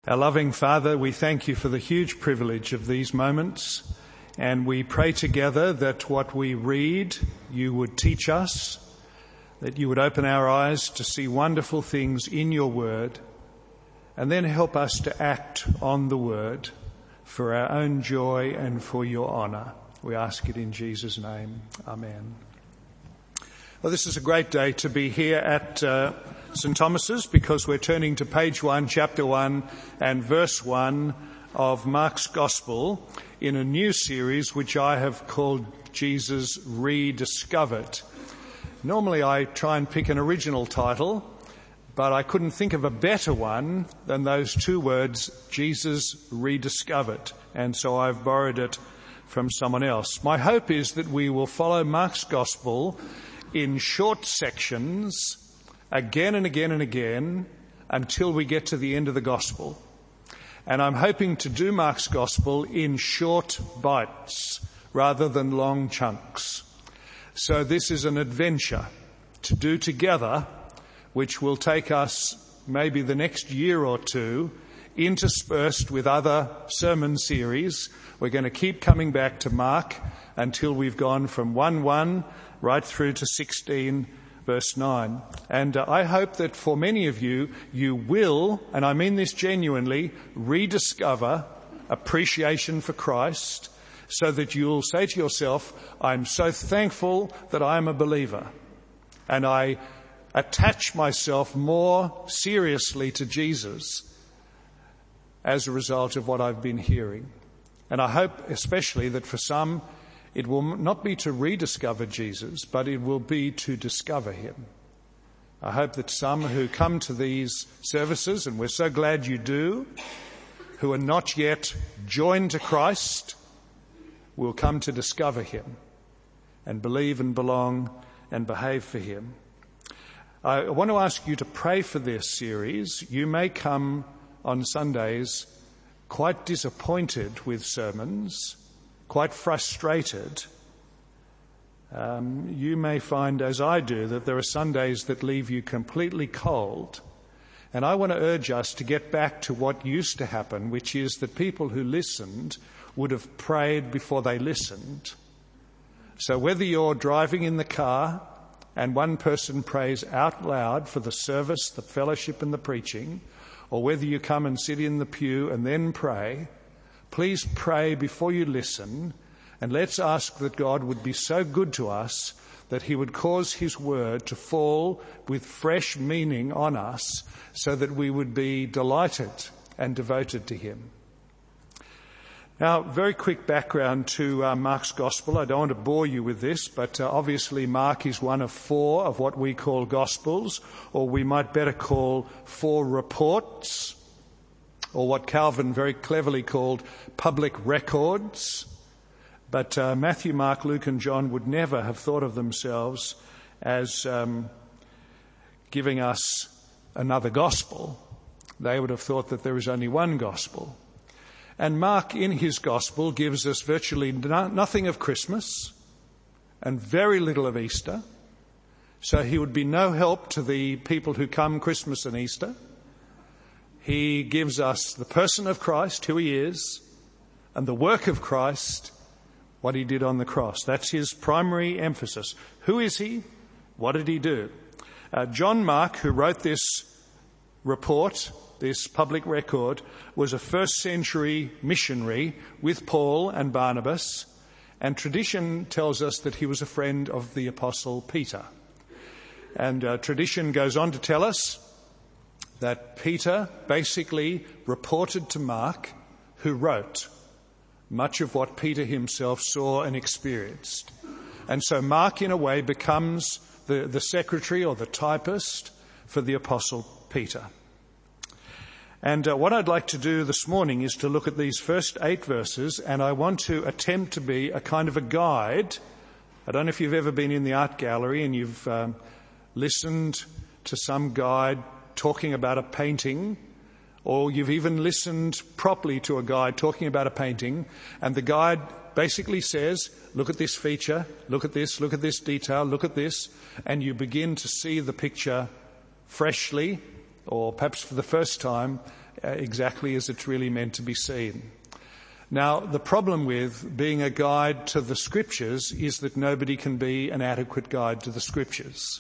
Our loving Father, we thank you for the huge privilege of these moments, and we pray together that what we read, you would teach us, that you would open our eyes to see wonderful things in your word, and then help us to act on the word for our own joy and for your honour. We ask it in Jesus' name. Amen. Well, this is a great day to be here at St. Thomas's because we're turning to page 1, chapter 1 and verse 1 of Mark's Gospel in a new series which I have called Jesus Rediscovered. Normally I try and pick an original title, but I couldn't think of a better one than those two words, Jesus Rediscovered, and so I've borrowed it from someone else. My hope is that we will follow Mark's Gospel in short sections again and again and again until we get to the end of the Gospel. And I'm hoping to do Mark's Gospel in short bites rather than long chunks. So this is an adventure to do together, which will take us maybe the next year or two, interspersed with other sermon series. We're going to keep coming back to Mark until we've gone from 1:1 right through to 16 verse 9. And I hope that for many of you, you will, and I mean this genuinely, rediscover appreciation for Christ so that you'll say to yourself, I'm so thankful that I'm a believer, and I attach myself more seriously to Jesus as a result of what I've been hearing. And I hope especially that for some, it will not be to rediscover Jesus, but it will be to discover him. I hope that some who come to these services, and we're so glad you do, who are not yet joined to Christ, will come to discover him and believe and belong and behave for him. I want to ask you to pray for this series. You may come on Sundays quite disappointed with sermons, quite frustrated. You may find, as I do, that there are Sundays that leave you completely cold. And I want to urge us to get back to what used to happen, which is that people who listened would have prayed before they listened. So whether you're driving in the car and one person prays out loud for the service, the fellowship and the preaching, or whether you come and sit in the pew and then pray, please pray before you listen, and let's ask that God would be so good to us that he would cause his word to fall with fresh meaning on us so that we would be delighted and devoted to him. Now, very quick background to Mark's Gospel. I don't want to bore you with this, but obviously Mark is one of 4 of what we call Gospels, or we might better call 4 reports, or what Calvin very cleverly called public records. But Matthew, Mark, Luke and John would never have thought of themselves as giving us another gospel. They would have thought that there is only one gospel. And Mark in his gospel gives us virtually nothing of Christmas and very little of Easter. So he would be no help to the people who come Christmas and Easter. He gives us the person of Christ, who he is, and the work of Christ, what he did on the cross. That's his primary emphasis. Who is he? What did he do? John Mark, who wrote this report, this public record, was a first century missionary with Paul and Barnabas, and tradition tells us that he was a friend of the Apostle Peter. And tradition goes on to tell us that Peter basically reported to Mark, who wrote much of what Peter himself saw and experienced. And so Mark, in a way, becomes the secretary or the typist for the Apostle Peter. And what I'd like to do this morning is to look at these first 8 verses, and I want to attempt to be a kind of a guide. I don't know if you've ever been in the art gallery and you've listened to some guide talking about a painting, or you've even listened properly to a guide talking about a painting, and the guide basically says, look at this feature, look at this detail, look at this, and you begin to see the picture freshly, or perhaps for the first time, exactly as it's really meant to be seen. Now, the problem with being a guide to the Scriptures is that nobody can be an adequate guide to the Scriptures.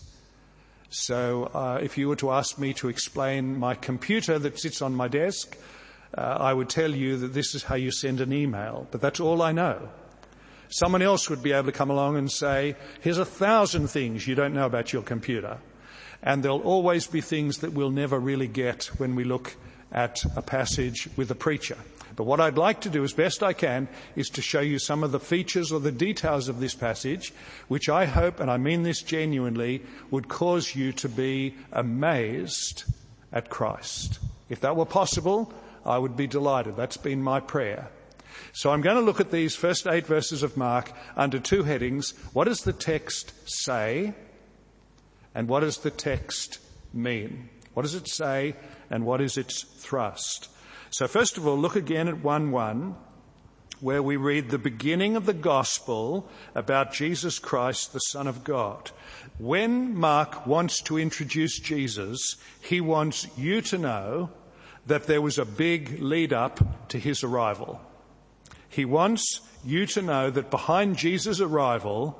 So if you were to ask me to explain my computer that sits on my desk, I would tell you that this is how you send an email, but that's all I know. Someone else would be able to come along and say, here's 1,000 things you don't know about your computer. And there'll always be things that we'll never really get when we look at a passage with a preacher. But what I'd like to do as best I can is to show you some of the features or the details of this passage, which I hope, and I mean this genuinely, would cause you to be amazed at Christ. If that were possible, I would be delighted. That's been my prayer. So I'm going to look at these first 8 verses of Mark under 2 headings. What does the text say? And what does the text mean? What does it say? And what is its thrust? So first of all, look again at 1:1, where we read the beginning of the gospel about Jesus Christ, the Son of God. When Mark wants to introduce Jesus, he wants you to know that there was a big lead up to his arrival. He wants you to know that behind Jesus' arrival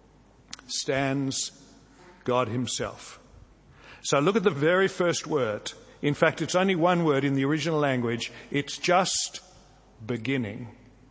stands God himself. So look at the very first word. In fact, it's only one word in the original language. It's just beginning,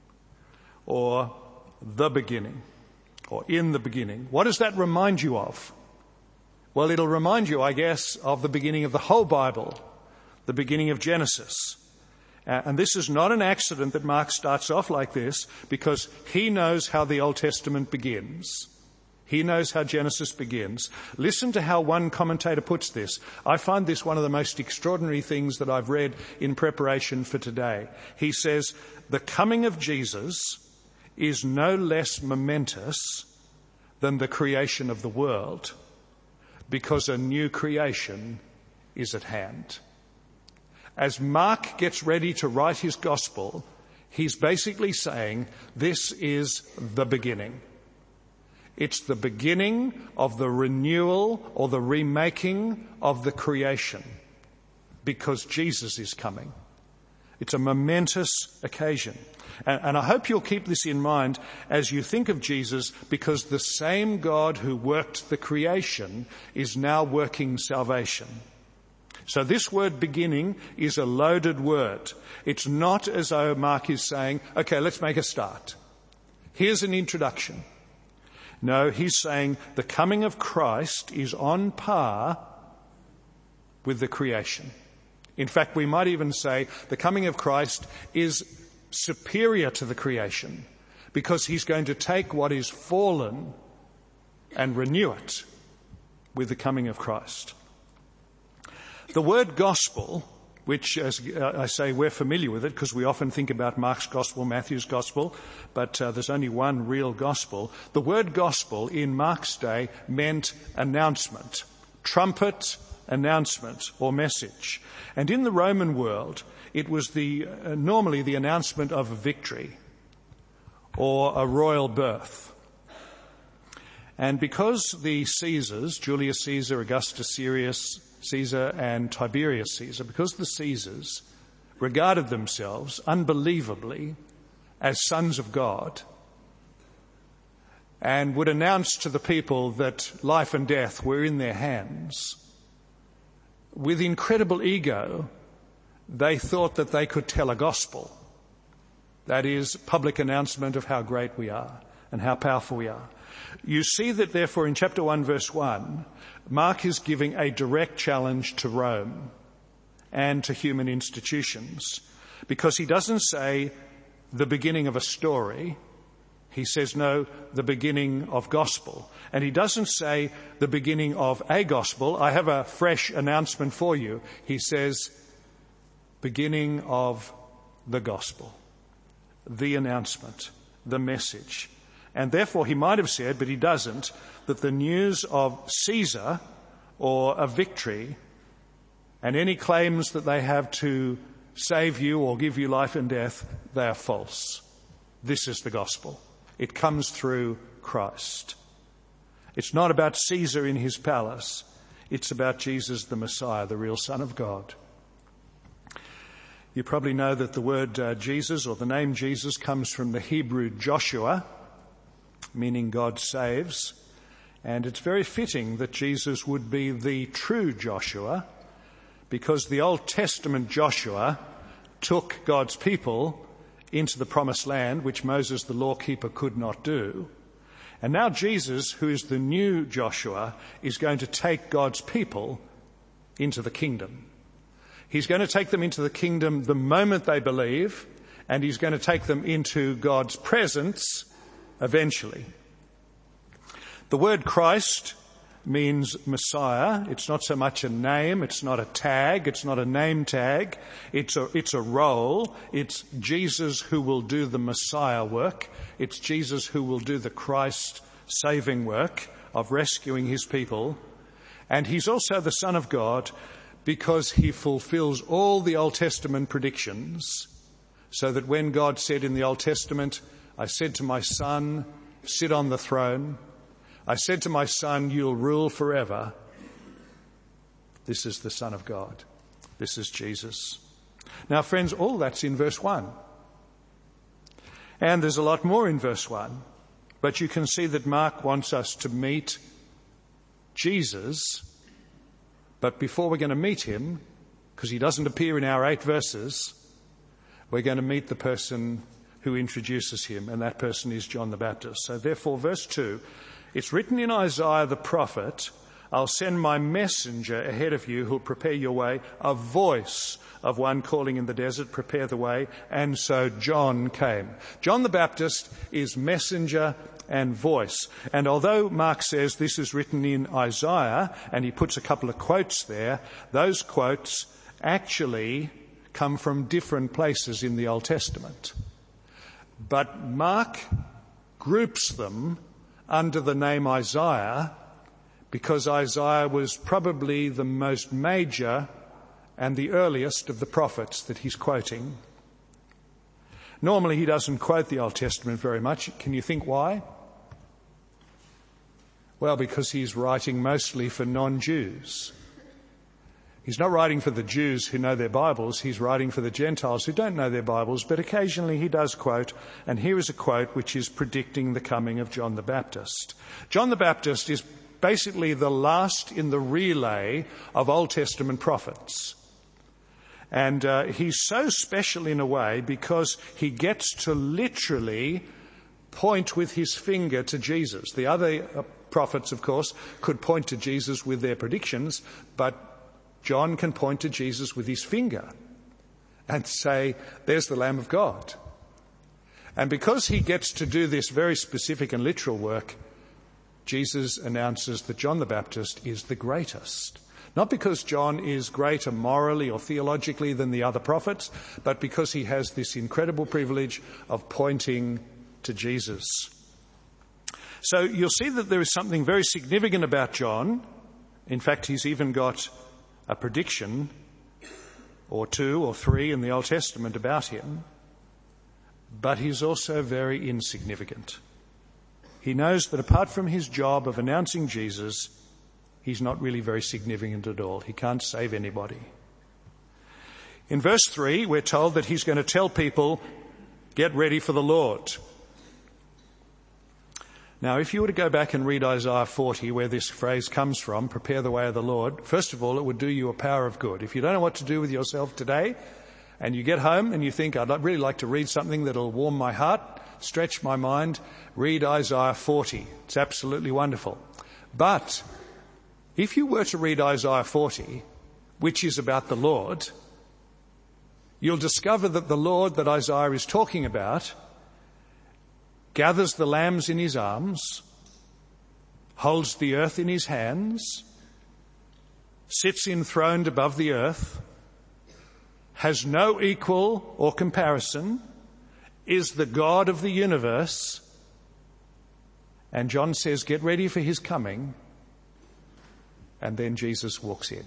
or the beginning, or in the beginning. What does that remind you of? Well, it'll remind you, I guess, of the beginning of the whole Bible, the beginning of Genesis. And this is not an accident that Mark starts off like this, because he knows how the Old Testament begins. He knows how Genesis begins. Listen to how one commentator puts this. I find this one of the most extraordinary things that I've read in preparation for today. He says, the coming of Jesus is no less momentous than the creation of the world, because a new creation is at hand. As Mark gets ready to write his gospel, he's basically saying this is the beginning. It's the beginning of the renewal or the remaking of the creation, because Jesus is coming. It's a momentous occasion. And I hope you'll keep this in mind as you think of Jesus, because the same God who worked the creation is now working salvation. So this word beginning is a loaded word. It's not as though Mark is saying, okay, let's make a start. Here's an introduction. No, he's saying the coming of Christ is on par with the creation. In fact, we might even say the coming of Christ is superior to the creation, because he's going to take what is fallen and renew it with the coming of Christ. The word gospel, which, as I say, we're familiar with it because we often think about Mark's gospel, Matthew's gospel, but there's only one real gospel. The word gospel in Mark's day meant announcement, trumpet announcement or message. And in the Roman world, it was normally the announcement of a victory or a royal birth. And because the Caesars, Julius Caesar, Augustus Caesar and Tiberius Caesar, because the Caesars regarded themselves unbelievably as sons of God and would announce to the people that life and death were in their hands, with incredible ego, they thought that they could tell a gospel. That is, public announcement of how great we are and how powerful we are. You see that, therefore, in chapter 1, verse 1, Mark is giving a direct challenge to Rome and to human institutions, because he doesn't say the beginning of a story. He says, no, the beginning of gospel. And he doesn't say the beginning of a gospel. I have a fresh announcement for you. He says, beginning of the gospel, the announcement, the message. And therefore he might have said, but he doesn't, that the news of Caesar or a victory and any claims that they have to save you or give you life and death, they are false. This is the gospel. It comes through Christ. It's not about Caesar in his palace. It's about Jesus the Messiah, the real Son of God. You probably know that the word Jesus, or the name Jesus, comes from the Hebrew Joshua, meaning God saves. And it's very fitting that Jesus would be the true Joshua, because the Old Testament Joshua took God's people into the promised land, which Moses the lawkeeper could not do. And now Jesus, who is the new Joshua, is going to take God's people into the kingdom. He's going to take them into the kingdom the moment they believe, and he's going to take them into God's presence eventually. The word Christ means Messiah. It's not so much a name, it's not a tag, it's not a name tag. It's a role. It's Jesus who will do the Messiah work. It's Jesus who will do the Christ saving work of rescuing his people. And he's also the Son of God, because he fulfills all the Old Testament predictions, so that when God said in the Old Testament, I said to my son, sit on the throne. I said to my son, you'll rule forever. This is the Son of God. This is Jesus. Now, friends, all that's in verse 1. And there's a lot more in verse 1. But you can see that Mark wants us to meet Jesus. But before we're going to meet him, because he doesn't appear in our 8 verses, we're going to meet the person who introduces him, and that person is John the Baptist. So therefore, verse 2, it's written in Isaiah the prophet, I'll send my messenger ahead of you who'll prepare your way, a voice of one calling in the desert, prepare the way. And so John came. John the Baptist is messenger and voice. And although Mark says this is written in Isaiah, and he puts a couple of quotes there, those quotes actually come from different places in the Old Testament. But Mark groups them under the name Isaiah, because Isaiah was probably the most major and the earliest of the prophets that he's quoting. Normally he doesn't quote the Old Testament very much. Can you think why? Well, because he's writing mostly for non-Jews. He's not writing for the Jews who know their Bibles. He's writing for the Gentiles who don't know their Bibles, but occasionally he does quote, and here is a quote which is predicting the coming of John the Baptist. John the Baptist is basically the last in the relay of Old Testament prophets. And he's so special in a way because he gets to literally point with his finger to Jesus. The other prophets, of course, could point to Jesus with their predictions, but John can point to Jesus with his finger and say, there's the Lamb of God. And because he gets to do this very specific and literal work, Jesus announces that John the Baptist is the greatest. Not because John is greater morally or theologically than the other prophets, but because he has this incredible privilege of pointing to Jesus. So you'll see that there is something very significant about John. In fact, he's even got a prediction or 2 or 3 in the Old Testament about him. But he's also very insignificant. He knows that apart from his job of announcing Jesus, he's not really very significant at all. He can't save anybody. In verse 3, we're told that he's going to tell people, get ready for the Lord. Now, if you were to go back and read Isaiah 40, where this phrase comes from, prepare the way of the Lord, first of all, it would do you a power of good. If you don't know what to do with yourself today, and you get home and you think, I'd really like to read something that'll warm my heart, stretch my mind, read Isaiah 40. It's absolutely wonderful. But if you were to read Isaiah 40, which is about the Lord, you'll discover that the Lord that Isaiah is talking about gathers the lambs in his arms, holds the earth in his hands, sits enthroned above the earth, has no equal or comparison, is the God of the universe. And John says, get ready for his coming. And then Jesus walks in.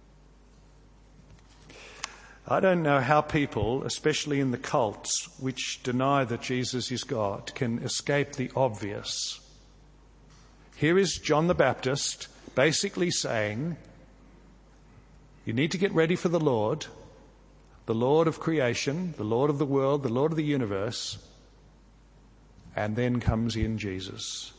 I don't know how people, especially in the cults, which deny that Jesus is God, can escape the obvious. Here is John the Baptist basically saying, you need to get ready for the Lord. The the Lord of creation, the Lord of the world, the Lord of the universe, and then comes in Jesus.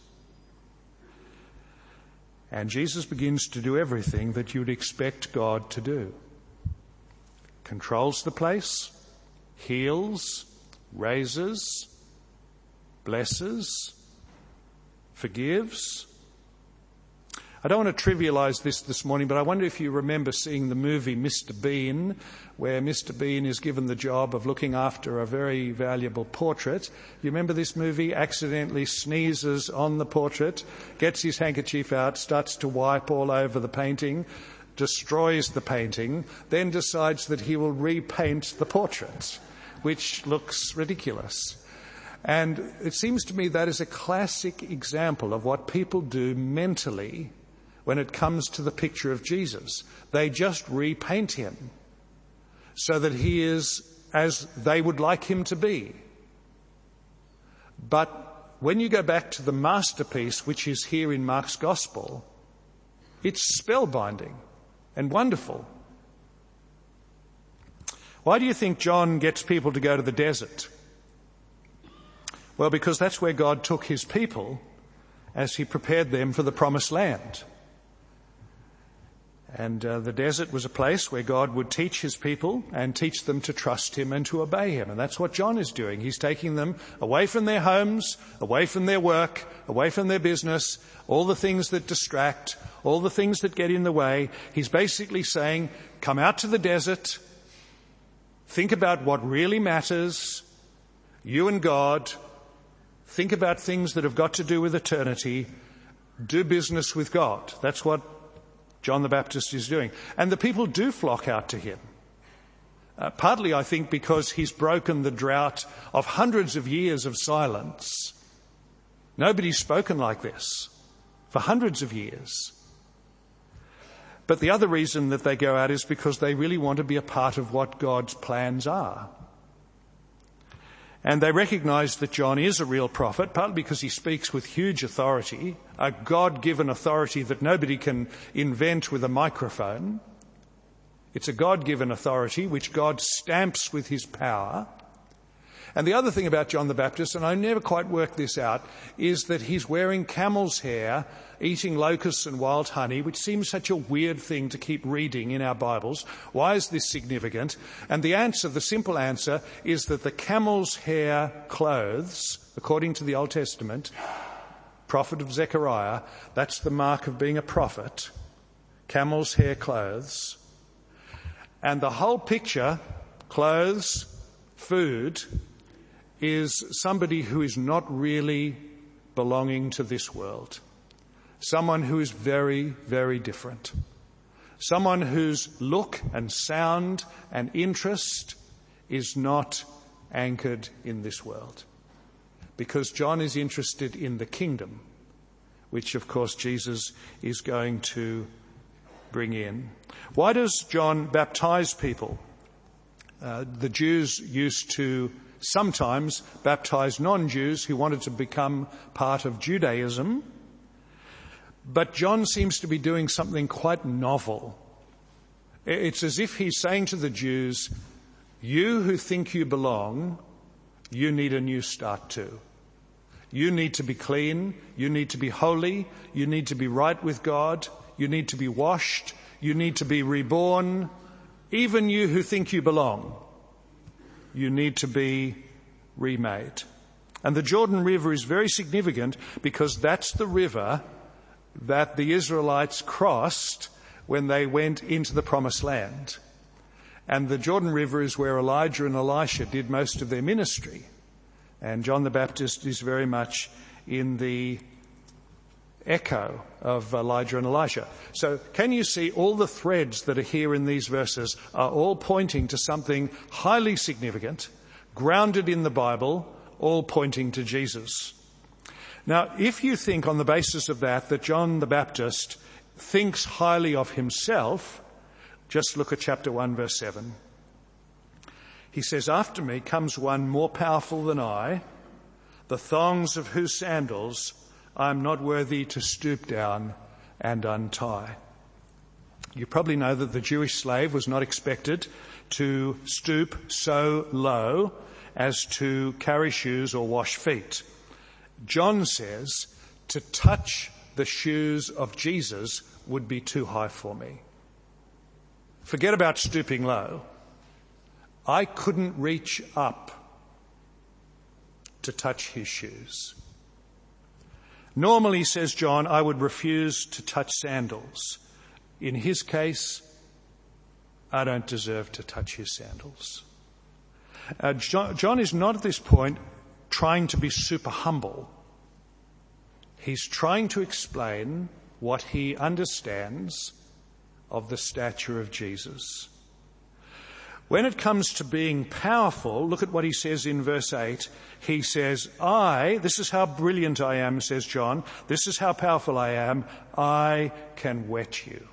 And Jesus begins to do everything that you'd expect God to do. Controls the place, heals, raises, blesses, forgives. I don't want to trivialize this morning, but I wonder if you remember seeing the movie Mr. Bean, where Mr. Bean is given the job of looking after a very valuable portrait. You remember this movie? Accidentally sneezes on the portrait, gets his handkerchief out, starts to wipe all over the painting, destroys the painting, then decides that he will repaint the portrait, which looks ridiculous. And it seems to me that is a classic example of what people do mentally when it comes to the picture of Jesus. They just repaint him so that he is as they would like him to be. But when you go back to the masterpiece, which is here in Mark's Gospel, it's spellbinding and wonderful. Why do you think John gets people to go to the desert? Well, because that's where God took his people as he prepared them for the promised land. And the desert was a place where God would teach his people and teach them to trust him and to obey him. And that's what John is doing. He's taking them away from their homes, away from their work, away from their business, all the things that distract, all the things that get in the way. He's basically saying, come out to the desert, think about what really matters, you and God, think about things that have got to do with eternity, do business with God. That's what John the Baptist is doing. And the people do flock out to him. Partly, I think, because he's broken the drought of hundreds of years of silence. Nobody's spoken like this for hundreds of years. But the other reason that they go out is because they really want to be a part of what God's plans are. And they recognize that John is a real prophet, partly because he speaks with huge authority, a God-given authority that nobody can invent with a microphone. It's a God-given authority which God stamps with his power. And the other thing about John the Baptist, and I never quite worked this out, is that he's wearing camel's hair, eating locusts and wild honey, which seems such a weird thing to keep reading in our Bibles. Why is this significant? And the answer, the simple answer, is that the camel's hair clothes, according to the Old Testament, prophet of Zechariah, that's the mark of being a prophet, camel's hair clothes. And the whole picture, clothes, food, is somebody who is not really belonging to this world. Someone who is very, very different. Someone whose look and sound and interest is not anchored in this world. Because John is interested in the kingdom, which of course Jesus is going to bring in. Why does John baptize people? The Jews used to sometimes baptize non-Jews who wanted to become part of Judaism. But John seems to be doing something quite novel. It's as if he's saying to the Jews, you who think you belong, you need a new start too. You need to be clean, you need to be holy, you need to be right with God, you need to be washed, you need to be reborn. Even you who think you belong, you need to be remade. And the Jordan River is very significant because that's the river that the Israelites crossed when they went into the Promised Land. And the Jordan River is where Elijah and Elisha did most of their ministry. And John the Baptist is very much in the echo of Elijah and Elisha. So can you see all the threads that are here in these verses are all pointing to something highly significant, grounded in the Bible, all pointing to Jesus. Now, if you think on the basis of that John the Baptist thinks highly of himself, just look at chapter 1, verse 7. He says, after me comes one more powerful than I, the thongs of whose sandals I am not worthy to stoop down and untie. You probably know that the Jewish slave was not expected to stoop so low as to carry shoes or wash feet. John says to touch the shoes of Jesus would be too high for me. Forget about stooping low. I couldn't reach up to touch his shoes. Normally, says John, I would refuse to touch sandals. In his case, I don't deserve to touch his sandals. John is not at this point trying to be super humble. He's trying to explain what he understands of the stature of Jesus. When it comes to being powerful, look at what he says in verse 8. He says, this is how brilliant I am, says John. This is how powerful I am. I can wet you.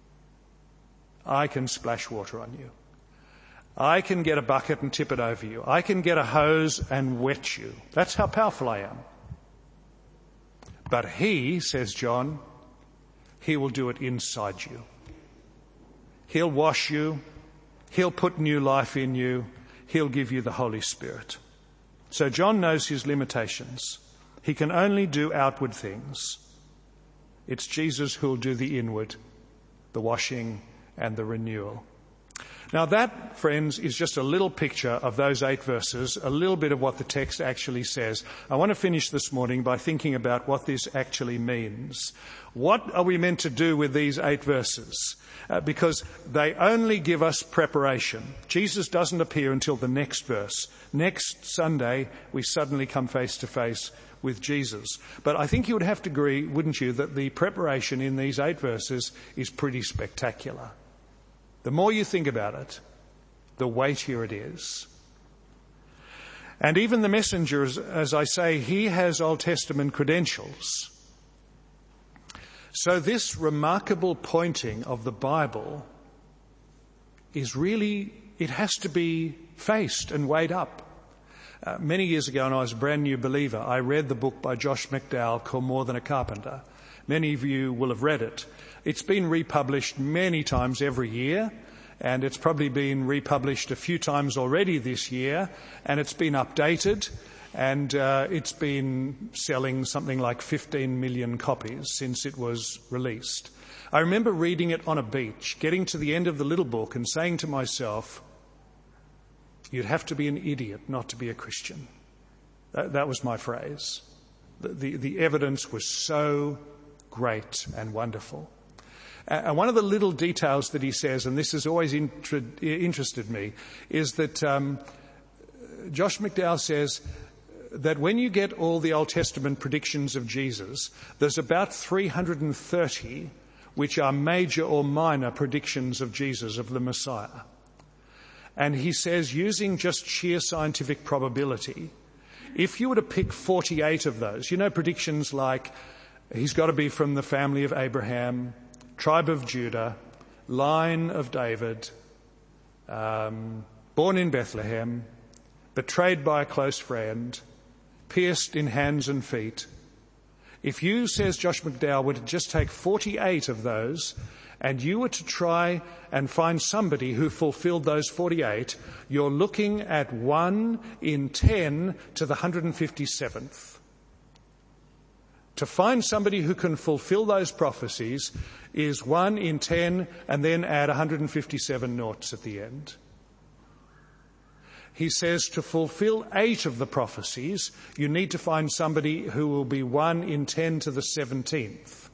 I can splash water on you. I can get a bucket and tip it over you. I can get a hose and wet you. That's how powerful I am. But he, says John, he will do it inside you. He'll wash you. He'll put new life in you. He'll give you the Holy Spirit. So John knows his limitations. He can only do outward things. It's Jesus who'll do the inward, the washing and the renewal. Now that, friends, is just a little picture of those 8 verses, a little bit of what the text actually says. I want to finish this morning by thinking about what this actually means. What are we meant to do with these 8 verses? Because they only give us preparation. Jesus doesn't appear until the next verse. Next Sunday, we suddenly come face to face with Jesus. But I think you would have to agree, wouldn't you, that the preparation in these 8 verses is pretty spectacular. The more you think about it, the weightier it is. And even the messenger, as I say, he has Old Testament credentials. So this remarkable pointing of the Bible is really, it has to be faced and weighed up. Many years ago, when I was a brand new believer, I read the book by Josh McDowell called More Than a Carpenter. Many of you will have read it. It's been republished many times every year, and it's probably been republished a few times already this year, and it's been updated, and it's been selling something like 15 million copies since it was released. I remember reading it on a beach, getting to the end of the little book and saying to myself, you'd have to be an idiot not to be a Christian. That was my phrase. The evidence was so great and wonderful. And one of the little details that he says, and this has always interested me, is that Josh McDowell says that when you get all the Old Testament predictions of Jesus, there's about 330 which are major or minor predictions of Jesus, of the Messiah. And he says, using just sheer scientific probability, if you were to pick 48 of those, predictions like he's got to be from the family of Abraham, tribe of Judah, line of David, born in Bethlehem, betrayed by a close friend, pierced in hands and feet. If you, says Josh McDowell, were to just take 48 of those and you were to try and find somebody who fulfilled those 48, you're looking at 1 in 10 to the 157th. To find somebody who can fulfill those prophecies is 1 in 10 and then add 157 noughts at the end. He says to fulfill 8 of the prophecies, you need to find somebody who will be 1 in 10 to the 17th.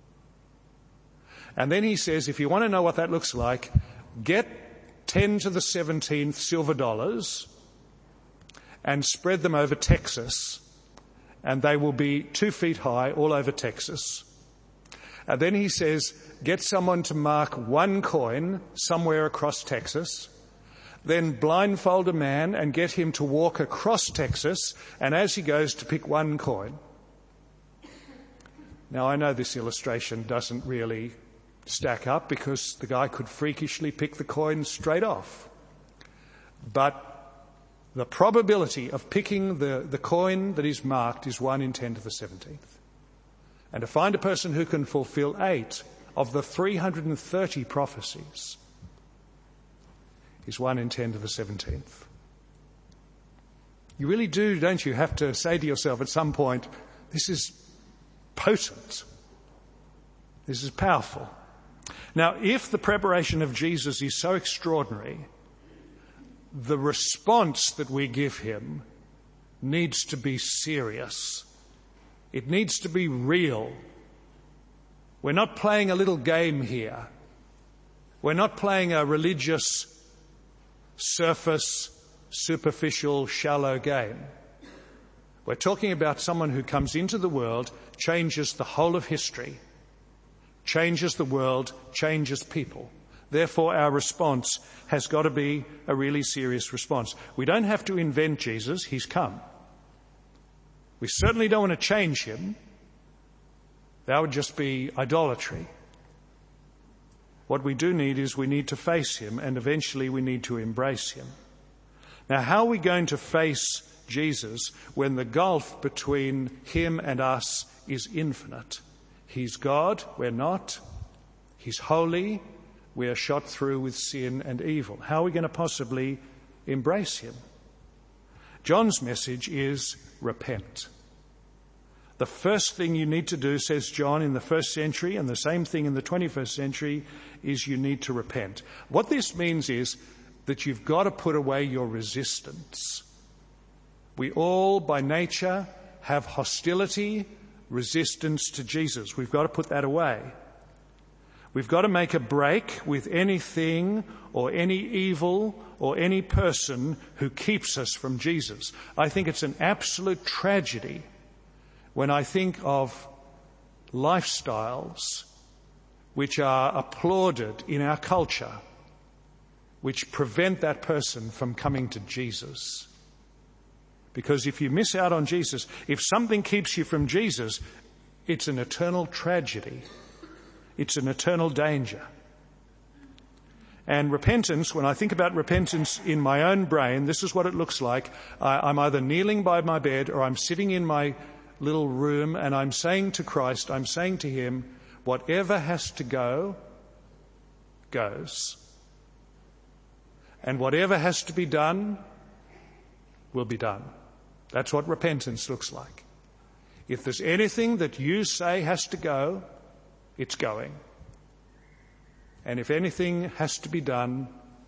And then he says, if you want to know what that looks like, get 10 to the 17th silver dollars and spread them over Texas, and they will be 2 feet high all over Texas. And then he says, get someone to mark 1 coin somewhere across Texas, then blindfold a man and get him to walk across Texas, and as he goes to pick 1 coin. Now, I know this illustration doesn't really stack up because the guy could freakishly pick the coin straight off. But the probability of picking the coin that is marked is 1 in 10 to the 17th. And to find a person who can fulfill 8 of the 330 prophecies is 1 in 10 to the 17th. You really do, don't you, have to say to yourself at some point, this is potent. This is powerful. Now, if the preparation of Jesus is so extraordinary, the response that we give him needs to be serious. It needs to be real. We're not playing a little game here. We're not playing a religious, surface, superficial, shallow game. We're talking about someone who comes into the world, changes the whole of history, changes the world, changes people. Therefore, our response has got to be a really serious response. We don't have to invent Jesus. He's come. We certainly don't want to change him. That would just be idolatry. What we do need is we need to face him, and eventually we need to embrace him. Now, how are we going to face Jesus when the gulf between him and us is infinite? He's God, we're not. He's holy, we are shot through with sin and evil. How are we going to possibly embrace him? John's message is repent. The first thing you need to do, says John, in the first century, and the same thing in the 21st century, is you need to repent. What this means is that you've got to put away your resistance. We all, by nature, have hostility, resistance to Jesus. We've got to put that away. We've got to make a break with anything or any evil or any person who keeps us from Jesus. I think it's an absolute tragedy when I think of lifestyles which are applauded in our culture, which prevent that person from coming to Jesus. Because if you miss out on Jesus, if something keeps you from Jesus, it's an eternal tragedy. It's an eternal danger. And repentance, when I think about repentance in my own brain, this is what it looks like. I'm either kneeling by my bed or I'm sitting in my little room and I'm saying to Christ, I'm saying to him, whatever has to go, goes. And whatever has to be done, will be done. That's what repentance looks like. If there's anything that you say has to go, it's going. And if anything has to be done,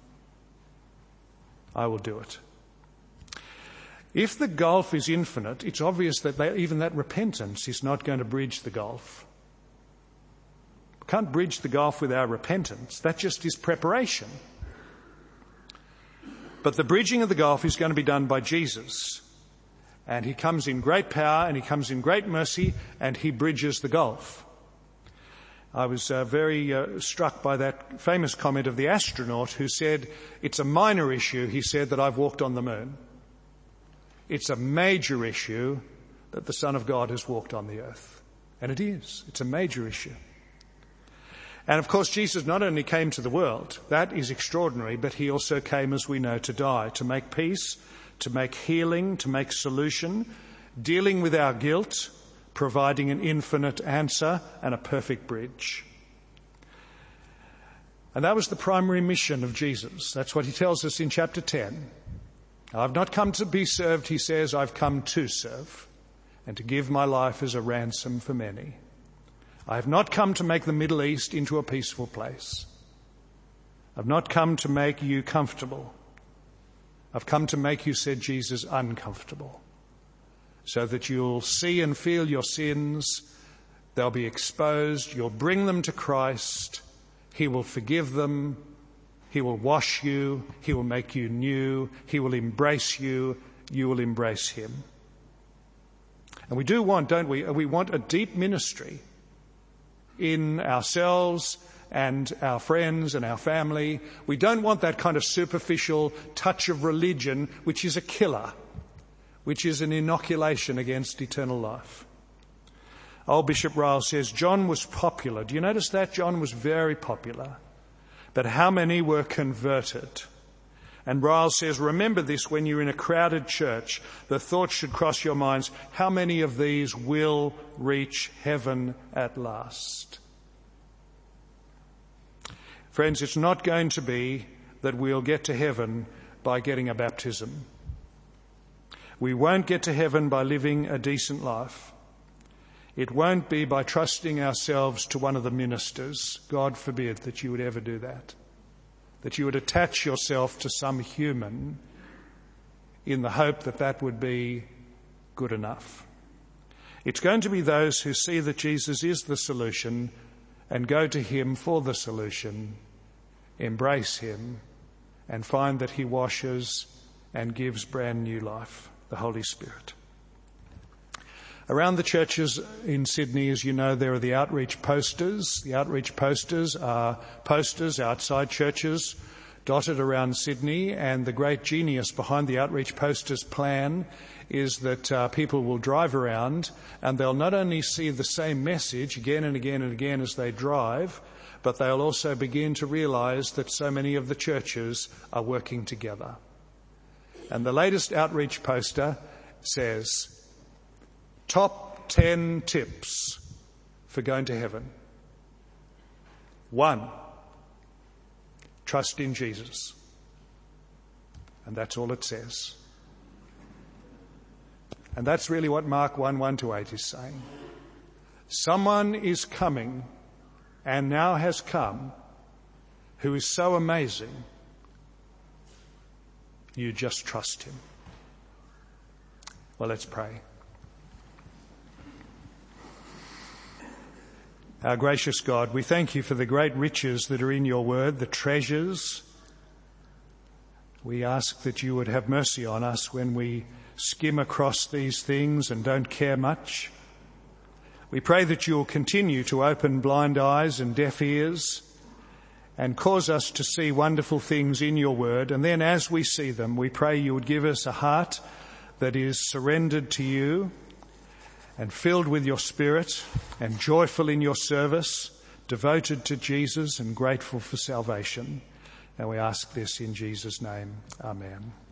I will do it. If the gulf is infinite, it's obvious that even that repentance is not going to bridge the gulf. We can't bridge the gulf with our repentance. That just is preparation. But the bridging of the gulf is going to be done by Jesus. And he comes in great power and he comes in great mercy and he bridges the gulf. I was very struck by that famous comment of the astronaut who said, it's a minor issue, he said, that I've walked on the moon. It's a major issue that the Son of God has walked on the earth. And it is. It's a major issue. And of course, Jesus not only came to the world, that is extraordinary, but he also came, as we know, to die, to make peace, to make healing, to make solution, dealing with our guilt, providing an infinite answer and a perfect bridge. And that was the primary mission of Jesus. That's what he tells us in chapter 10. I've not come to be served, he says, I've come to serve and to give my life as a ransom for many. I have not come to make the Middle East into a peaceful place. I've not come to make you comfortable. I've come to make you, said Jesus, uncomfortable, so that you'll see and feel your sins. They'll be exposed. You'll bring them to Christ. He will forgive them. He will wash you. He will make you new. He will embrace you. You will embrace him. And we do want, don't we? We want a deep ministry in ourselves and our friends and our family. We don't want that kind of superficial touch of religion, which is a killer, which is an inoculation against eternal life. Old Bishop Ryle says, John was popular. Do you notice that? John was very popular. But how many were converted? And Ryle says, remember this when you're in a crowded church. The thought should cross your minds, how many of these will reach heaven at last? Friends, it's not going to be that we'll get to heaven by getting a baptism. We won't get to heaven by living a decent life. It won't be by trusting ourselves to one of the ministers. God forbid that you would ever do that. That you would attach yourself to some human in the hope that that would be good enough. It's going to be those who see that Jesus is the solution and go to him for the solution, embrace him, and find that he washes and gives brand new life, the Holy Spirit. Around the churches in Sydney, as you know, there are the outreach posters. The outreach posters are posters outside churches dotted around Sydney, and the great genius behind the outreach posters plan is that people will drive around and they'll not only see the same message again and again and again as they drive, but they'll also begin to realise that so many of the churches are working together. And the latest outreach poster says, top 10 tips for going to heaven. 1, trust in Jesus. And that's all it says. And that's really what Mark 1:1-8 is saying. Someone is coming and now has come who is so amazing, you just trust him. Well, let's pray. Our gracious God, we thank you for the great riches that are in your word, the treasures. We ask that you would have mercy on us when we skim across these things and don't care much. We pray that you will continue to open blind eyes and deaf ears and cause us to see wonderful things in your word. And then as we see them, we pray you would give us a heart that is surrendered to you and filled with your Spirit and joyful in your service, devoted to Jesus and grateful for salvation. And we ask this in Jesus' name. Amen.